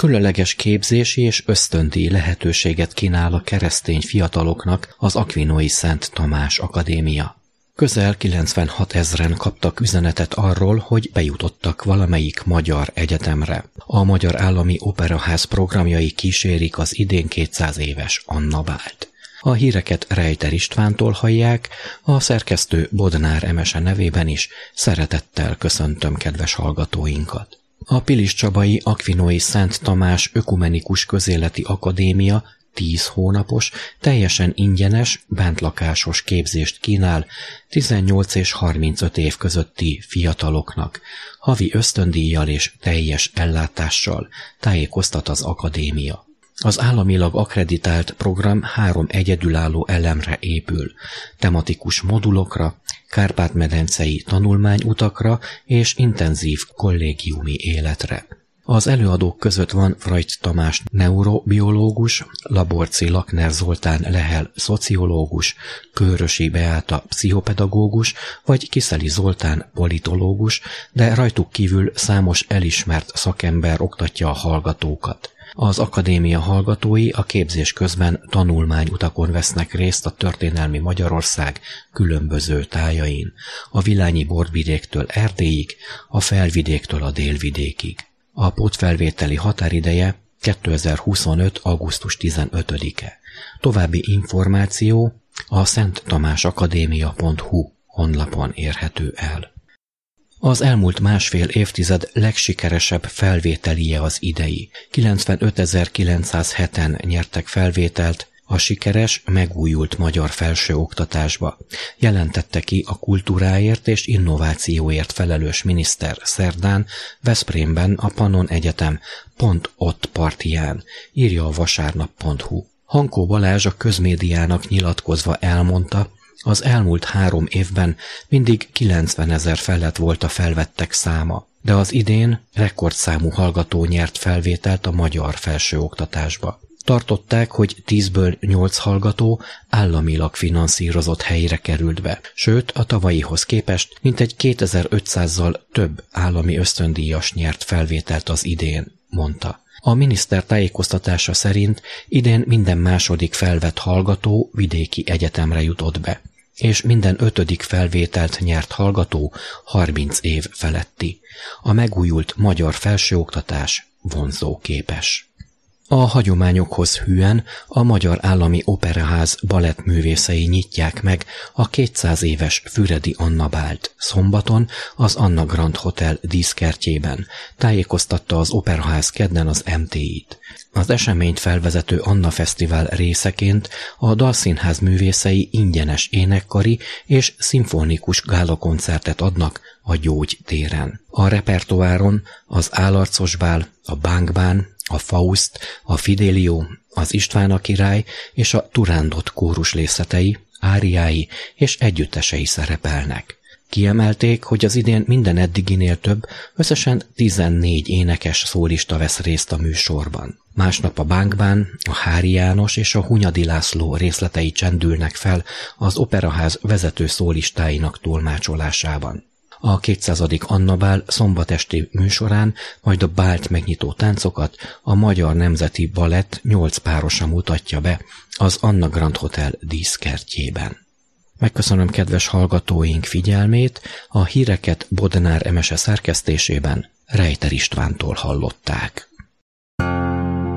Különleges képzési és ösztöndíj lehetőséget kínál a keresztény fiataloknak az Aquinnói Szent Tamás Akadémia. Közel 96 000-en kaptak üzenetet arról, hogy bejutottak valamelyik magyar egyetemre. A Magyar Állami Operaház programjai kísérik az idén 200 éves Anna Bált. A híreket Rejter Istvántól hallják, a szerkesztő Bodnár Emese nevében is szeretettel köszöntöm kedves hallgatóinkat. A Piliscsabai Aquinnói Szent Tamás Ökumenikus Közéleti Akadémia 10 hónapos, teljesen ingyenes, bentlakásos képzést kínál 18 és 35 év közötti fiataloknak, havi ösztöndíjjal és teljes ellátással, tájékoztat az akadémia. Az államilag akkreditált program 3 egyedülálló elemre épül, tematikus modulokra, kárpát-medencei tanulmányutakra és intenzív kollégiumi életre. Az előadók között van Frajt Tamás neurobiológus, Laborci Lakner Zoltán Lehel szociológus, Kőrösi Beáta pszichopedagógus vagy Kiszeli Zoltán politológus, de rajtuk kívül számos elismert szakember oktatja a hallgatókat. Az akadémia hallgatói a képzés közben tanulmányutakon vesznek részt a történelmi Magyarország különböző tájain, a Vilányi borvidéktől Erdélyig, a Felvidéktől a Délvidékig. A pótfelvételi határideje 2025. augusztus 15-e. További információ a szenttamásakadémia.hu honlapon érhető el. Az elmúlt másfél évtized legsikeresebb felvételije az idei. 95.907-en nyertek felvételt a sikeres, megújult magyar felsőoktatásba, jelentette ki a kultúráért és innovációért felelős miniszter szerdán Veszprémben a Pannon Egyetem Pont Ott partiján, írja a vasárnap.hu. Hankó Balázs a közmédiának nyilatkozva elmondta, az elmúlt 3 évben mindig 90 000 felett volt a felvettek száma, de az idén rekordszámú hallgató nyert felvételt a magyar felsőoktatásba. Tartották, hogy 10-ből 8 hallgató államilag finanszírozott helyre került be, sőt a tavalyihoz képest mintegy 2500-zal több állami ösztöndíjas nyert felvételt az idén, mondta. A miniszter tájékoztatása szerint idén minden második felvett hallgató vidéki egyetemre jutott be, és minden 5. felvételt nyert hallgató 30 év feletti. A megújult magyar felsőoktatás vonzóképes. A hagyományokhoz hűen a Magyar Állami Operaház balettművészei nyitják meg a 200 éves Füredi Anna Bált szombaton az Anna Grand Hotel díszkertjében, tájékoztatta az Operaház kedden az MTI-t. Az eseményt felvezető Anna Fesztivál részeként a Dalszínház művészei ingyenes énekkari és szimfonikus gálakoncertet adnak a Gyógy téren. A repertoáron az Állarcos bál, a Bánkbán, a Faust, a Fidelio, az István a király és a Turándot kórus részletei, áriái és együttesei szerepelnek. Kiemelték, hogy az idén minden eddiginél több, összesen 14 énekes szólista vesz részt a műsorban. Másnap a Bánkbán, a Hári János és a Hunyadi László részletei csendülnek fel az Operaház vezető szólistáinak tolmácsolásában. A 200. Anna Bál szombatesti műsorán majd a bált megnyitó táncokat a Magyar Nemzeti Balett 8 párosa mutatja be az Anna Grand Hotel díszkertjében. Megköszönöm kedves hallgatóink figyelmét, a híreket Bodnár Emese szerkesztésében Rejter Istvántól hallották.